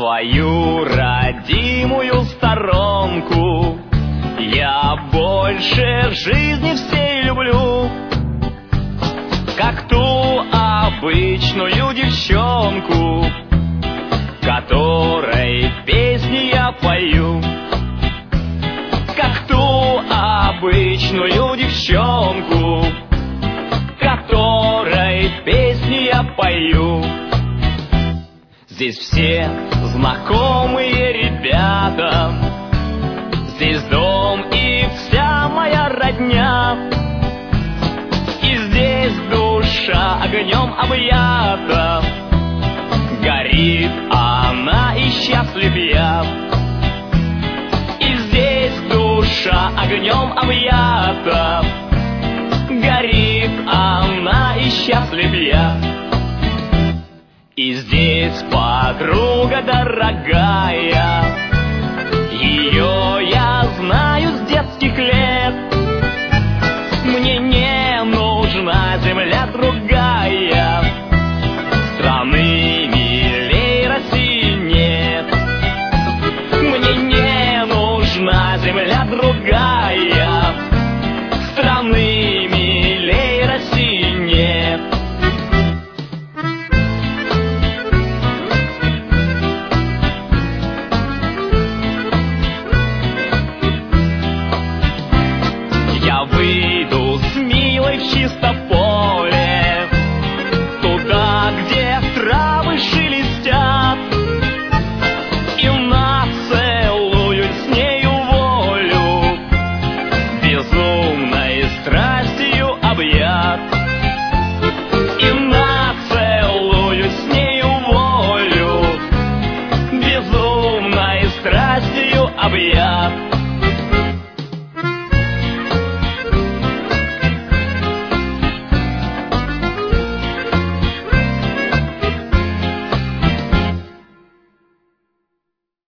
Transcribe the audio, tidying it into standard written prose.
свою родимую сторонку я больше жизни всей люблю, как ту обычную девчонку, которой песни я пою, как ту обычную девчонку, которой песни я пою. Здесь все знакомые ребята, здесь дом и вся моя родня, и здесь душа огнем объята, горит она и счастлив я. И здесь душа огнем объята, горит она и счастлив я. И здесь подруга дорогая,